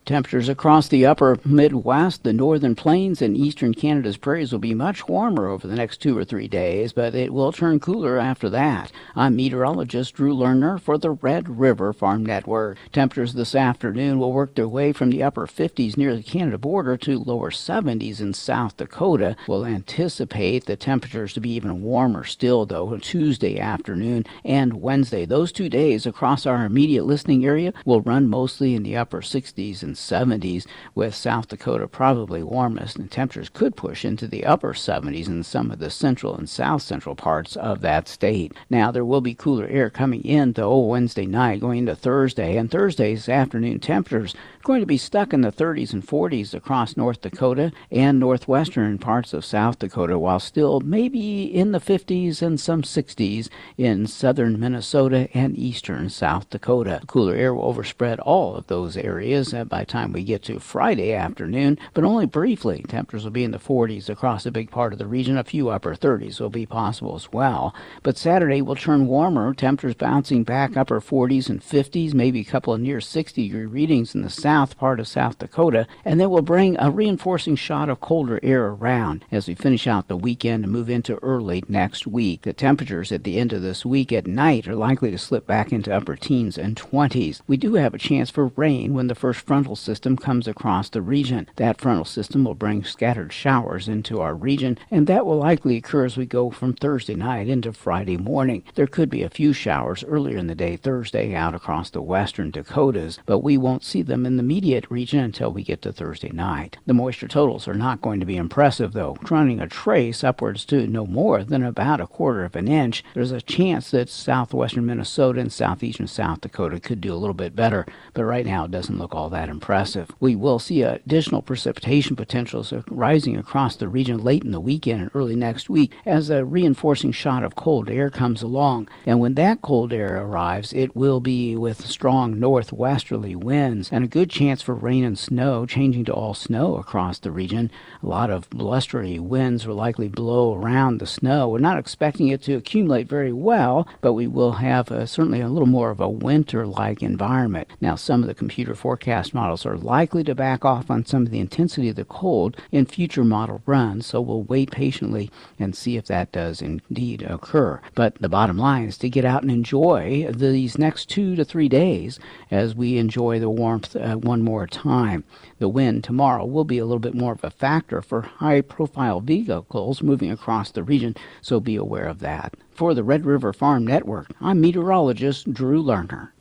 Temperatures across the upper Midwest, the northern plains, and eastern Canada's prairies will be much warmer over the next 2 or 3 days, but it will turn cooler after that. I'm meteorologist Drew Lerner for the Red River Farm Network. Temperatures this afternoon will work their way from the upper 50s near the Canada border to lower 70s in South Dakota. We'll anticipate the temperatures to be even warmer still, though, Tuesday afternoon and Wednesday. Those 2 days across our immediate listening area will run mostly in the upper 60s and 70s, with South Dakota probably warmest, and temperatures could push into the upper 70s in some of the central and south central parts of that state. Now, there will be cooler air coming in, though, Wednesday night going into Thursday, and Thursday's afternoon temperatures going to be stuck in the 30s and 40s across North Dakota and northwestern parts of South Dakota, while still maybe in the 50s and some 60s in southern Minnesota and eastern South Dakota. Cooler air will overspread all of those areas by the time we get to Friday afternoon, but only briefly. Temperatures will be in the 40s across a big part of the region. A few upper 30s will be possible as well. But Saturday will turn warmer, temperatures bouncing back upper 40s and 50s, maybe a couple of near 60-degree readings in the south part of South Dakota, and then we'll bring a reinforcing shot of colder air around as we finish out the weekend and move into early next week. The temperatures at the end of this week at night are likely to slip back into upper teens and 20s. We do have a chance for rain when the first frontal system comes across the region. That frontal system will bring scattered showers into our region, and that will likely occur as we go from Thursday night into Friday morning. There could be a few showers earlier in the day Thursday out across the western Dakotas, but we won't see them in the immediate region until we get to Thursday night. The moisture totals are not going to be impressive, though. Running a trace upwards to no more than about 1/4 of an inch, there's a chance that southwestern Minnesota and southeastern South Dakota could do a little bit better, but right now it doesn't look all that impressive. We will see additional precipitation potentials rising across the region late in the weekend and early next week as a reinforcing shot of cold air comes along, and when that cold air arrives, it will be with strong northwesterly winds and a good chance for rain and snow, changing to all snow across the region. A lot of blustery winds will likely blow around the snow. We're not expecting it to accumulate very well, but we will have certainly a little more of a winter-like environment. Now, some of the computer forecast models are likely to back off on some of the intensity of the cold in future model runs, so we'll wait patiently and see if that does indeed occur. But the bottom line is to get out and enjoy these next 2 to 3 days as we enjoy the warmth one more time. The wind tomorrow will be a little bit more of a factor for high-profile vehicles moving across the region, so be aware of that. For the Red River Farm Network, I'm meteorologist Drew Lerner.